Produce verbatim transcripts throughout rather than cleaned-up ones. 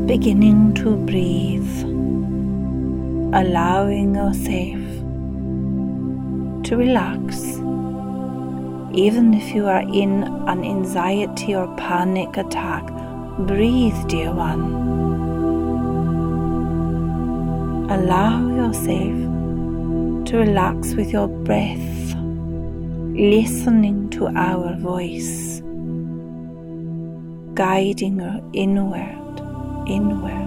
beginning to breathe, allowing yourself to relax, even if you are in an anxiety or panic attack. Breathe, dear one. Allow yourself to relax with your breath, listening to our voice, guiding you inward, inward.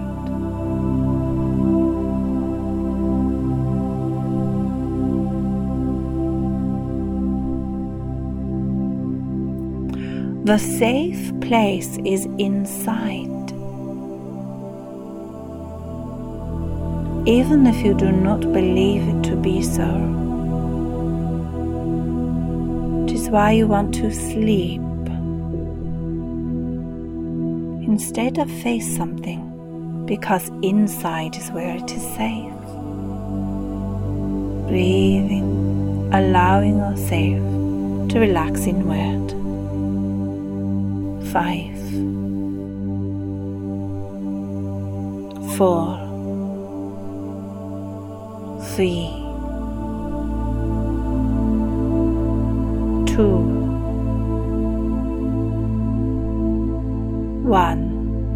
The safe place is inside. Even if you do not believe it to be so. It is why you want to sleep instead of face something, because inside is where it is safe. Breathing, allowing yourself to relax inward. Five, four, three, two, one.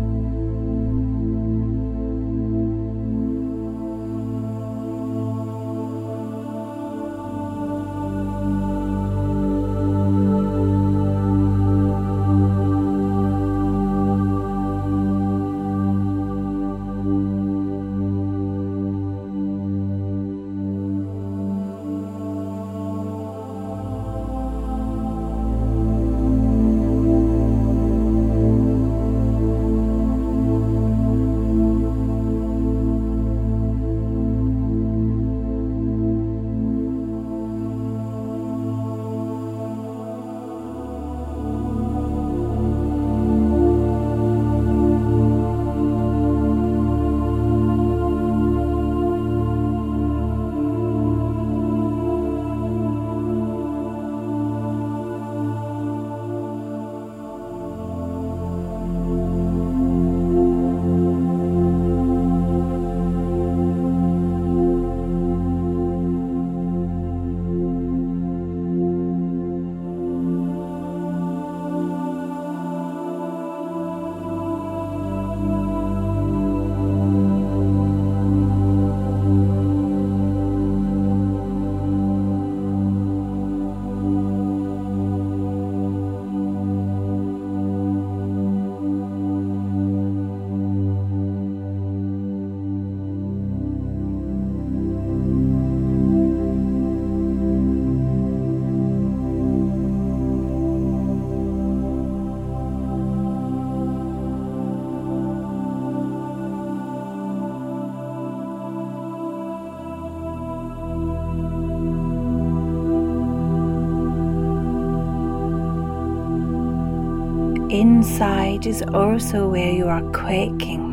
Inside is also where you are quaking.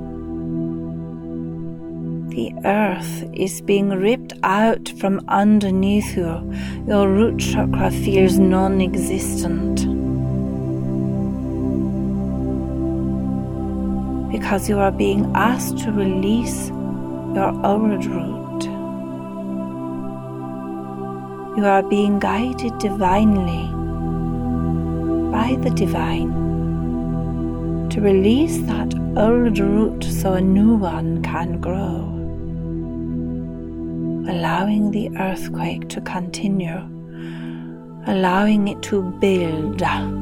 The earth is being ripped out from underneath you. Your root chakra feels non-existent, because you are being asked to release your outward root. You are being guided divinely by the divine to release that old root so a new one can grow, allowing the earthquake to continue, allowing it to build,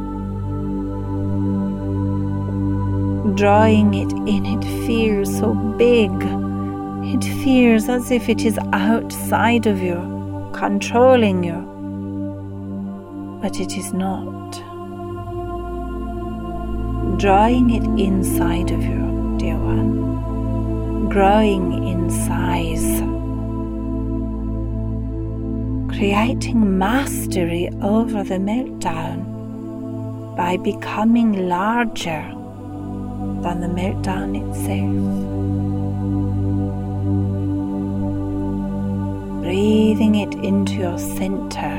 drawing it in. It feels so big. It feels as if it is outside of you, controlling you, but it is not. Drawing it inside of you, dear one, growing in size, creating mastery over the meltdown by becoming larger than the meltdown itself. Breathing it into your center,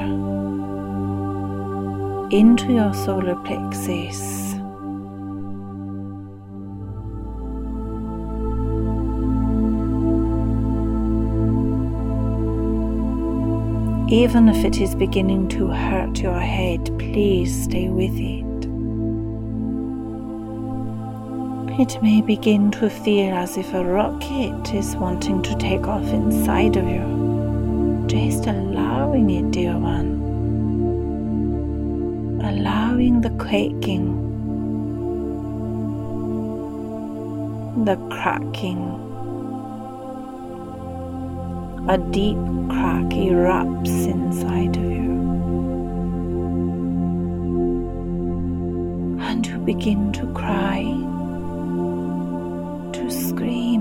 into your solar plexus. Even if it is beginning to hurt your head, please stay with it. It may begin to feel as if a rocket is wanting to take off inside of you. Just allowing it, dear one. Allowing the quaking, the cracking. A deep crack erupts inside of you, and you begin to cry, to scream.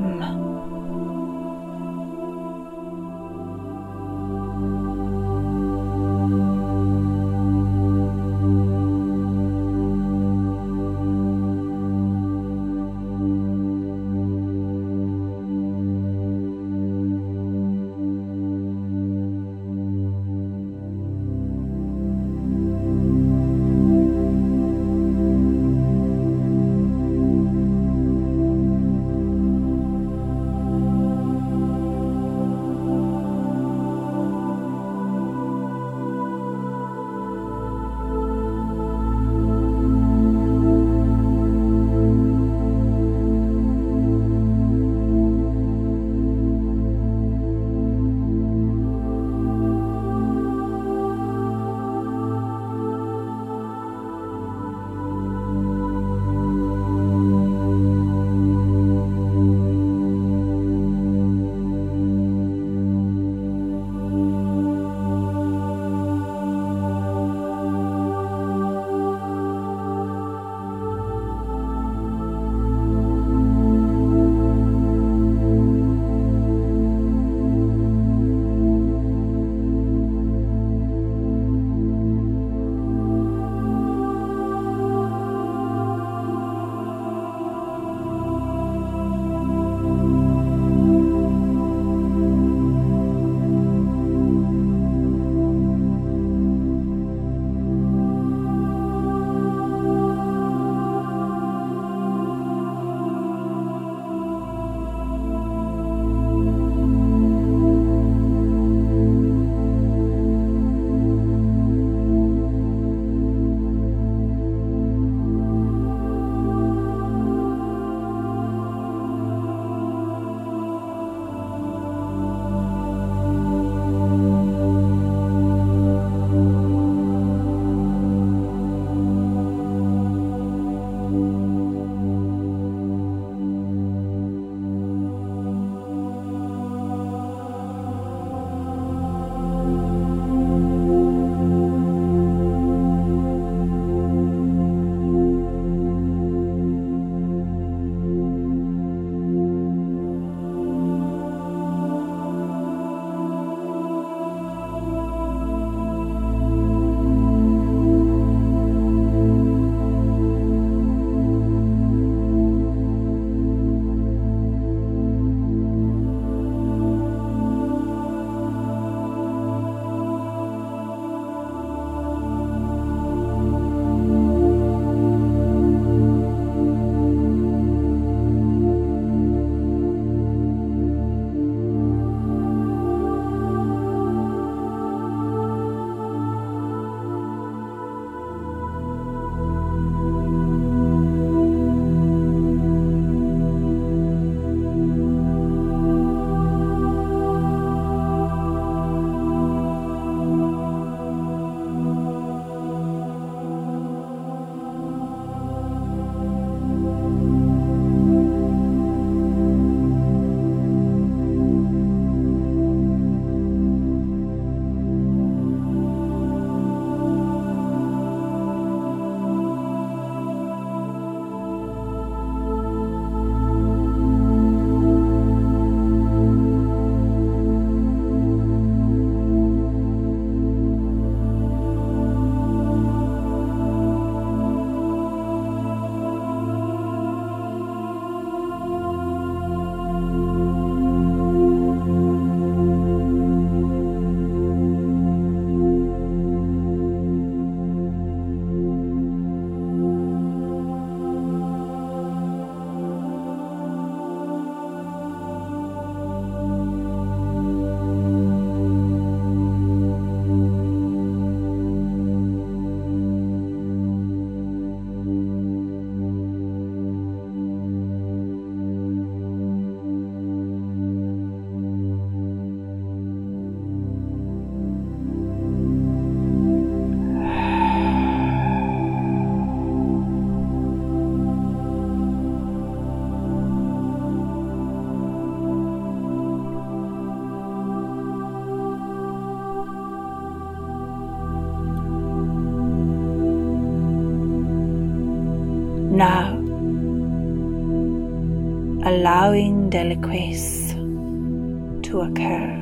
Now, allowing deliquesce to occur.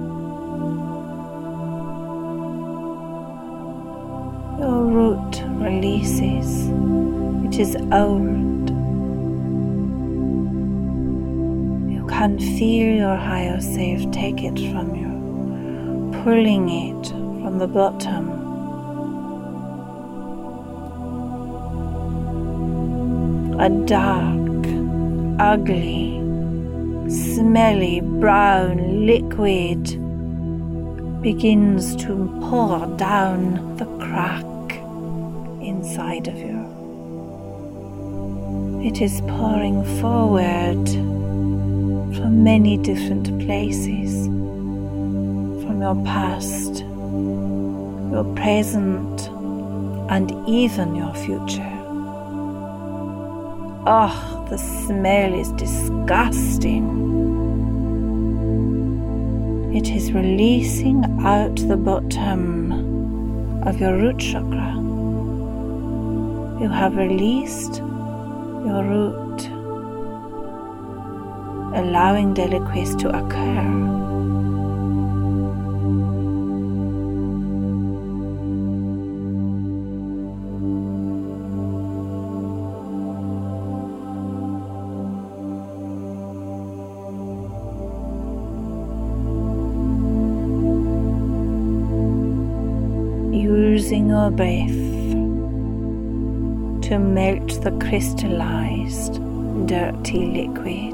Your root releases. It is old. You can feel your higher self take it from you, pulling it from the bottom. A dark, ugly, smelly brown liquid begins to pour down the crack inside of you. It is pouring forward from many different places, from your past, your present, and even your future. Oh, the smell is disgusting. It is releasing out the bottom of your root chakra. You have released your root, allowing deliquesce to occur. Using your breath to melt the crystallized, dirty liquid,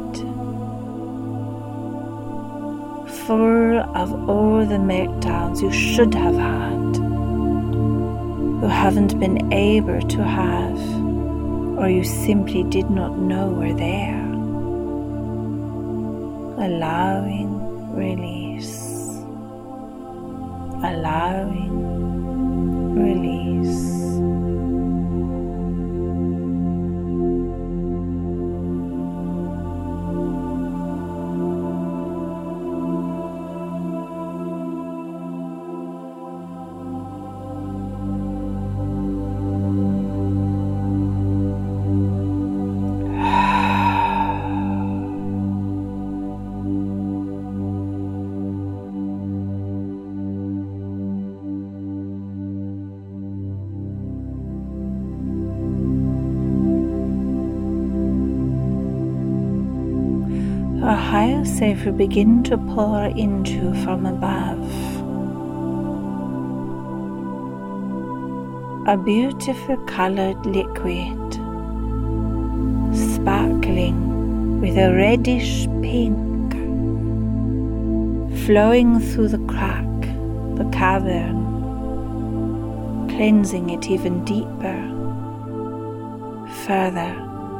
full of all the meltdowns you should have had, you haven't been able to have, or you simply did not know were there. Allowing release, allowing release. Our higher self will begin to pour into from above. A beautiful colored liquid, sparkling with a reddish pink, flowing through the crack, the cavern, cleansing it even deeper, further.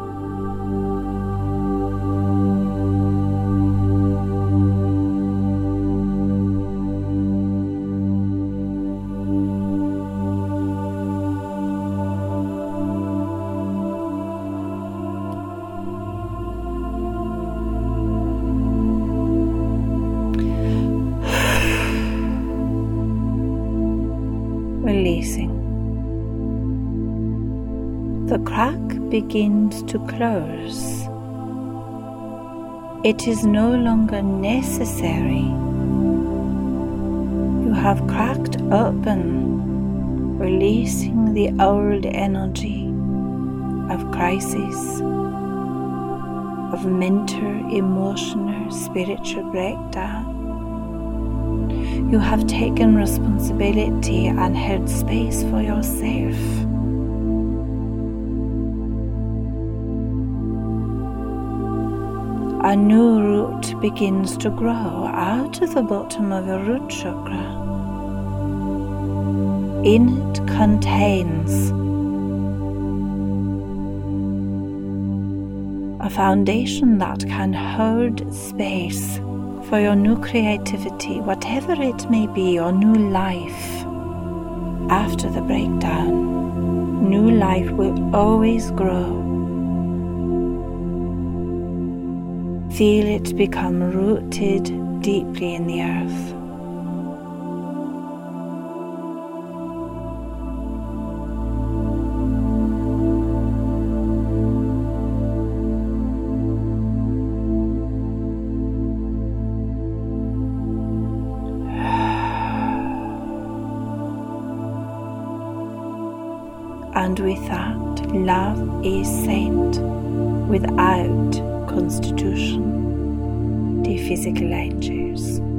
Releasing. The crack begins to close. It is no longer necessary. You have cracked open, releasing the old energy of crisis, of mental, emotional, spiritual breakdown. You have taken responsibility and held space for yourself. A new root begins to grow out of the bottom of your root chakra. In it contains a foundation that can hold space for your new creativity, whatever it may be, your new life. After the breakdown, new life will always grow. Feel it become rooted deeply in the earth. And with that, love is sent without constitution, the physical angels.